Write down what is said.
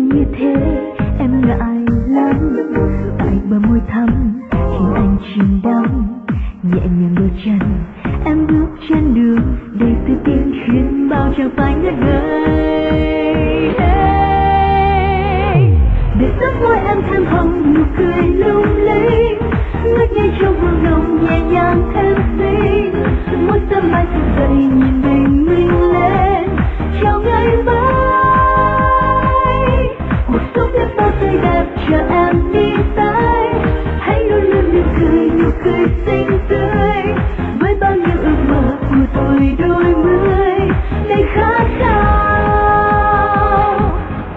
như thế em ngại lắm, tại bờ môi thắm khiến anh chìm đắm. Nhẹ nhàng đôi chân em bước trên đường đầy tự tin khiến bao chàng phải ngất ngây. Để tóc môi em thêm hồng nụ cười lung linh, ngất ngây trong hương nồng nhẹ nhàng